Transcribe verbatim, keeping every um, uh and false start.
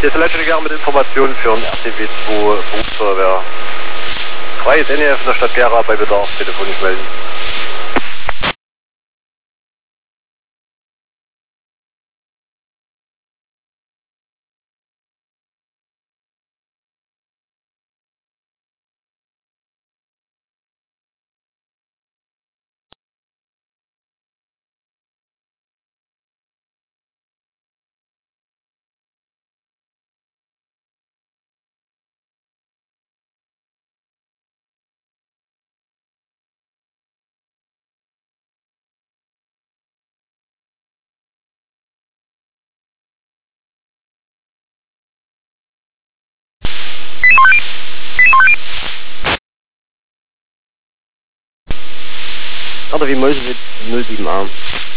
Hier ist Leitstelle mit Informationen für ein R T W zwei Berufsfeuerwehr. Freies N E F in der Stadt Gera, bei Bedarf telefonisch melden. Oder wie Mäuse mit null sieben A.